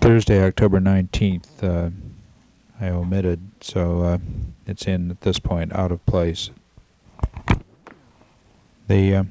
Thursday, October 19th, I omitted, so it's in at this point, out of place. The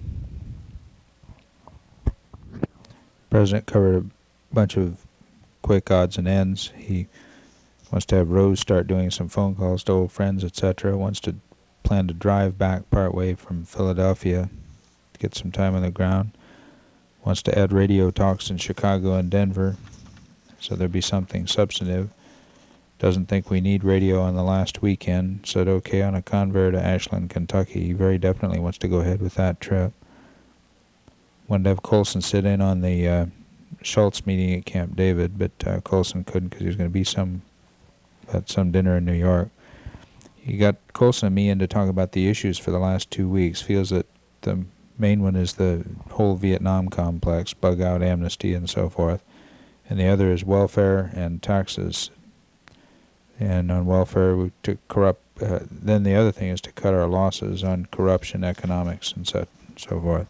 president covered a bunch of quick odds and ends. He wants to have Rose start doing some phone calls to old friends, etc. Wants to plan to drive back partway from Philadelphia to get some time on the ground. Wants to add radio talks in Chicago and Denver, so there'll be something substantive. Doesn't think we need radio on the last weekend. Said okay on a Convair to Ashland, Kentucky. He very definitely wants to go ahead with that trip. Wanted to have Colson sit in on the Schultz meeting at Camp David, but Colson couldn't because he was going to be at some dinner in New York. He got Colson and me in to talk about the issues for the last 2 weeks. Feels that the main one is the whole Vietnam complex, bug-out amnesty and so forth. And the other is welfare and taxes. And on welfare, to corrupt. Then the other thing is to cut our losses on corruption, economics, and so forth.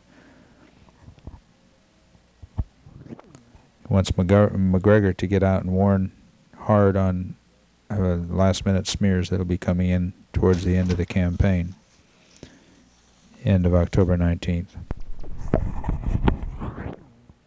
Wants McGregor to get out and warn hard on last-minute smears that'll be coming in towards the end of the campaign, end of October 19th.